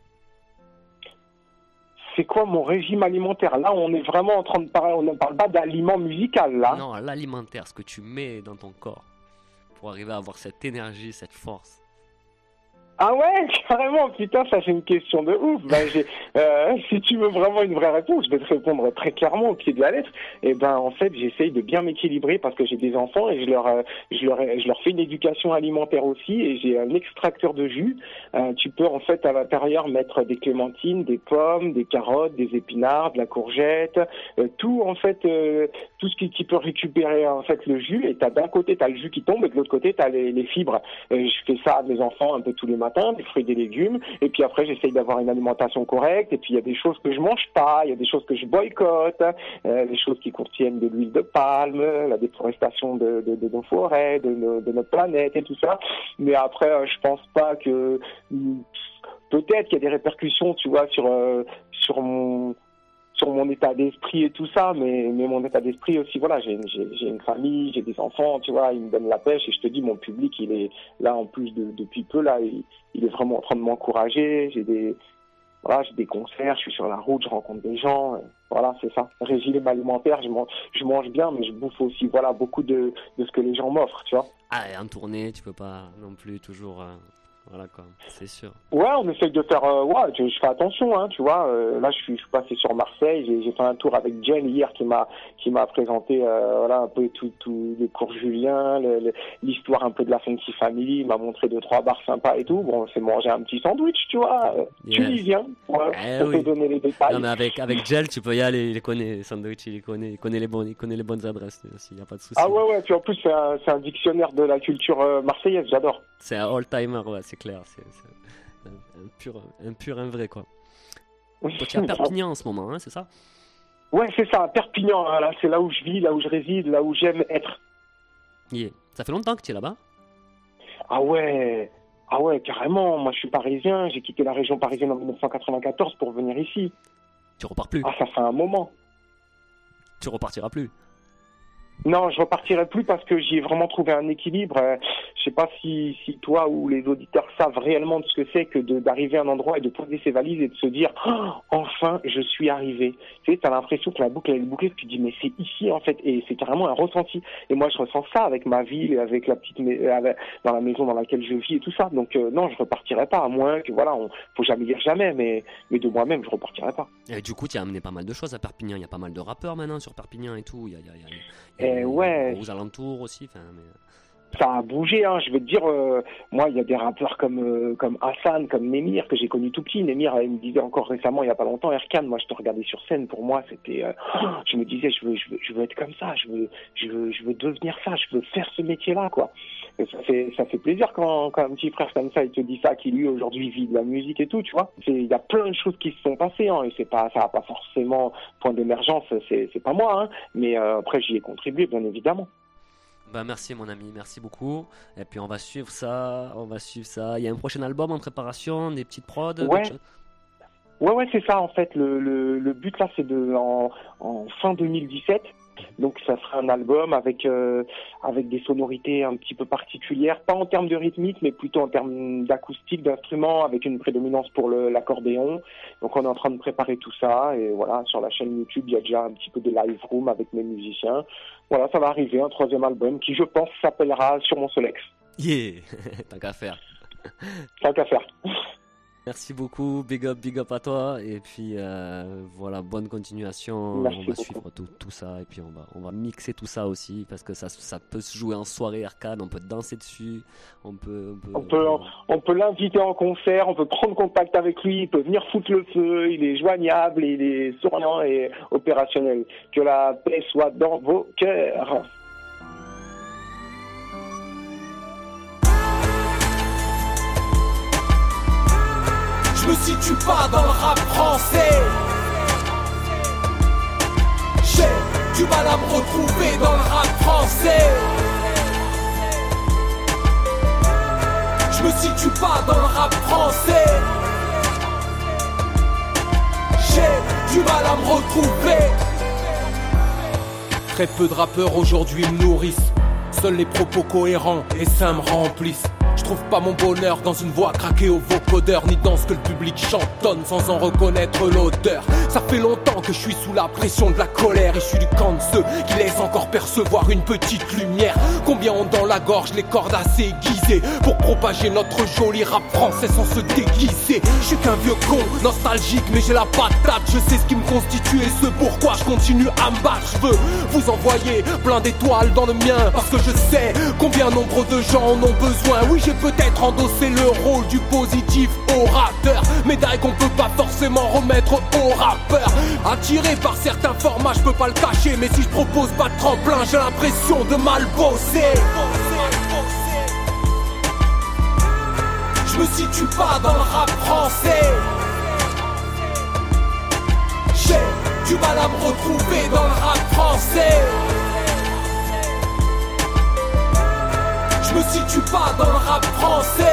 C'est quoi mon régime alimentaire? Là, on est vraiment en train de parler, on ne parle pas d'aliments musical là. Non, l'alimentaire, ce que tu mets dans ton corps pour arriver à avoir cette énergie, cette force. Ah ouais, carrément, putain, ça c'est une question de ouf. Ben, j'ai, euh, si tu veux vraiment une vraie réponse, je vais te répondre très clairement au pied de la lettre. Et ben, en fait, j'essaye de bien m'équilibrer parce que j'ai des enfants et je leur, euh, je leur, je leur fais une éducation alimentaire aussi et j'ai un extracteur de jus. Euh, tu peux en fait à l'intérieur mettre des clémentines, des pommes, des carottes, des épinards, de la courgette, euh, tout en fait, euh, tout ce qui, qui peut récupérer en fait le jus. Et t'as d'un côté t'as le jus qui tombe et de l'autre côté t'as les, les fibres. Et je fais ça à mes enfants un peu tous les matins. Des fruits, des légumes, et puis après j'essaye d'avoir une alimentation correcte, et puis il y a des choses que je mange pas, il y a des choses que je boycotte, euh, des choses qui contiennent de l'huile de palme, la déforestation de, de, de nos forêts, de, de, de notre planète et tout ça, mais après euh, je pense pas que peut-être qu'il y a des répercussions, tu vois, sur euh, sur mon sur mon état d'esprit et tout ça, mais, mais mon état d'esprit aussi, voilà, j'ai, j'ai, j'ai une famille, j'ai des enfants, tu vois, ils me donnent la pêche et je te dis, mon public, il est là en plus de, depuis peu, là, il, il est vraiment en train de m'encourager, j'ai des, voilà, j'ai des concerts, je suis sur la route, je rencontre des gens, euh, voilà, c'est ça. Régime alimentaire, je mange, je mange bien, mais je bouffe aussi, voilà, beaucoup de, de ce que les gens m'offrent, tu vois. Ah, et en tournée, tu peux pas non plus toujours... Euh... Voilà quoi, c'est sûr. Ouais, on essaye de faire. Euh, ouais, je, je fais attention, hein, tu vois. Euh, là, je suis, je suis passé sur Marseille. J'ai, j'ai fait un tour avec Jen hier qui m'a, qui m'a présenté, euh, voilà, un peu tout, tout les cours Julien, le, le, l'histoire un peu de la Funky Family. Il m'a montré deux trois bars sympas et tout. Bon, c'est manger un petit sandwich, tu vois. Yes. Tu y viens. Ouais, eh on oui. peut donner les détails. Non, mais avec avec Gel, tu peux y aller. Il les connaît, les sandwichs, il les connaît, il connaît les bonnes, il connaît les bonnes adresses. Il y a pas de souci. Ah ouais, ouais. Puis en plus, c'est un, c'est un dictionnaire de la culture euh, marseillaise. J'adore. C'est un all-timer, ouais, c'est clair. C'est, c'est... Un, un pur, un pur, un vrai quoi. Toi, tu es à Perpignan en ce moment, hein, c'est ça? Ouais, c'est ça, Perpignan. Hein, là, c'est là où je vis, là où je réside, là où j'aime être. Yeah. Ça fait longtemps que tu es là-bas? Ah ouais, ah ouais, carrément. Moi, je suis parisien. J'ai quitté la région parisienne en dix-neuf cent quatre-vingt-quatorze pour venir ici. Tu repars plus? Ah, ça fait un moment. Tu repartiras plus? Non, je repartirai plus parce que j'y ai vraiment trouvé un équilibre. Euh, je sais pas si, si toi ou les auditeurs savent réellement de ce que c'est que de, d'arriver à un endroit et de poser ses valises et de se dire oh, enfin je suis arrivé. Tu sais, t'as l'impression que la boucle elle est bouclée, tu te dis mais c'est ici en fait, et c'est carrément un ressenti. Et moi je ressens ça avec ma ville et avec la petite avec, dans la maison dans laquelle je vis et tout ça. Donc euh, non, je repartirai pas, à moins que voilà, on faut jamais dire jamais, mais mais de moi-même je repartirai pas. Et du coup, tu as amené pas mal de choses à Perpignan. Il y a pas mal de rappeurs maintenant sur Perpignan et tout. Il y a, il y a, il y a, il y a Et ouais. Aux alentours aussi, enfin. Mais... Ça a bougé, hein. Je veux te dire, euh, moi, il y a des rappeurs comme euh, comme Hassan, comme Némir que j'ai connu tout petit. Némir, il me disait encore récemment, il y a pas longtemps, Erkan, moi, je te regardais sur scène. Pour moi, c'était, euh, je me disais, je veux, je veux, je veux être comme ça. Je veux, je veux, je veux devenir ça. Je veux faire ce métier-là, quoi. Et ça fait, ça fait plaisir quand, quand un petit frère comme ça, il te dit ça, qui lui aujourd'hui vit de la musique et tout, tu vois. C'est, il y a plein de choses qui se sont passées, hein. Et c'est pas, ça a pas forcément point d'émergence. C'est, c'est pas moi, hein. Mais euh, après, j'y ai contribué, bien évidemment. Bah merci mon ami, merci beaucoup. Et puis on va suivre ça, on va suivre ça. Il y a un prochain album en préparation, des petites prods. Ouais. Ouais, ouais, c'est ça en fait. Le, le, le but là, c'est de en, en fin deux mille dix-sept. Donc ça sera un album avec euh, avec des sonorités un petit peu particulières, pas en termes de rythmique, mais plutôt en termes d'acoustique, d'instruments, avec une prédominance pour le, l'accordéon. Donc on est en train de préparer tout ça, et voilà, sur la chaîne YouTube, il y a déjà un petit peu de live room avec mes musiciens. Voilà, ça va arriver, un troisième album qui, je pense, s'appellera Sur mon Solex. Yeah, tant qu'à faire. Tant qu'à faire. Merci beaucoup, big up, big up à toi, et puis euh, voilà, bonne continuation. Merci on va beaucoup. suivre tout, tout ça, et puis on va, on va mixer tout ça aussi, parce que ça, ça peut se jouer en soirée arcade, on peut danser dessus, on peut... On peut, on peut, on, on peut l'inviter en concert, on peut prendre contact avec lui, il peut venir foutre le feu, il est joignable, il est souriant et opérationnel. Que la paix soit dans vos cœurs. Je me situe pas dans le rap français. J'ai du mal à me retrouver dans le rap français. Je me situe pas dans le rap français. J'ai du mal à me retrouver. Très peu de rappeurs aujourd'hui me nourrissent. Seuls les propos cohérents et sains me remplissent. Je trouve pas mon bonheur dans une voix craquée au vocodeur, ni dans ce que le public chantonne sans en reconnaître l'auteur. Ça fait longtemps que je suis sous la pression de la colère, et je suis du camp de ceux qui laissent encore percevoir une petite lumière. Combien ont dans la gorge les cordes assez aiguisées pour propager notre joli rap français sans se déguiser. Je suis qu'un vieux con, nostalgique, mais j'ai la patate. Je sais ce qui me constitue et ce pourquoi je continue à me battre. Je veux vous envoyer plein d'étoiles dans le mien, parce que je sais combien nombre de gens en ont besoin. Oui, j'ai peut-être endossé le rôle du positif orateur, médaille qu'on peut pas forcément remettre aux rappeurs. Attiré par certains formats, je peux pas le cacher, mais si je propose pas de tremplin, j'ai l'impression de mal bosser. Je me situe pas dans le rap français. J'ai du mal à me retrouver dans le rap français. Je me situe pas dans le rap français.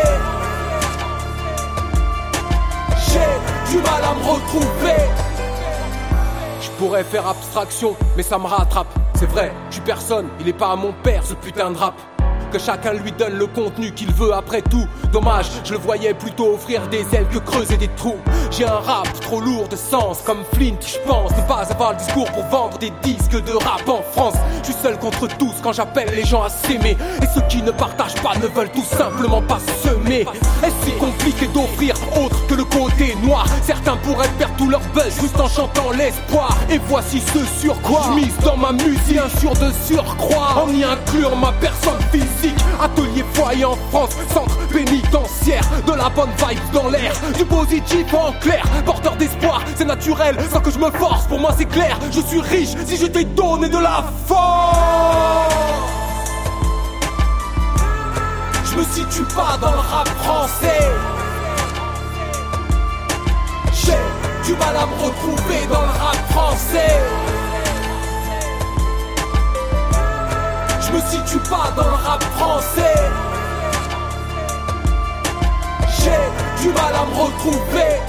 J'ai du mal à me retrouver. pourrais faire abstraction, mais ça me rattrape. C'est vrai, je suis personne, il est pas à mon père ce putain de rap. Que chacun lui donne le contenu qu'il veut après tout. Dommage, je le voyais plutôt offrir des ailes que creuser des trous. J'ai un rap trop lourd de sens, comme Flint, je pense. Ne pas avoir le discours pour vendre des disques de rap en France. Je suis seul contre tous quand j'appelle les gens à s'aimer. Et ceux qui ne partagent pas ne veulent tout simplement pas semer. Est-ce si compliqué d'offrir autre que le côté noir? Certains pourraient perdre tout leur buzz juste en chantant l'espoir. Et voici ce sur quoi je mise dans ma musique, bien sûr de surcroît. En y inclure ma personne physique. Atelier foyer en France, centre pénitentiaire. De la bonne vibe dans l'air, du positif en clair. Porteur d'espoir, c'est naturel, sans que je me force. Pour moi c'est clair, je suis riche si je t'ai donné de la force. Je me situe pas dans le rap français. J'ai du mal à me retrouver dans le rap français. Je me situe pas dans le rap français. J'ai du mal à me retrouver.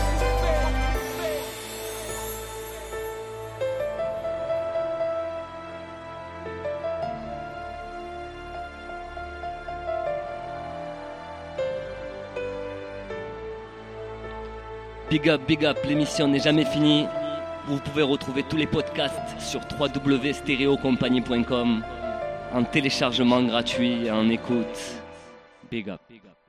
Big up, big up, l'émission n'est jamais finie. Vous pouvez retrouver tous les podcasts sur w w w point stereo compagnie point com en téléchargement gratuit et en écoute. Big up, big up.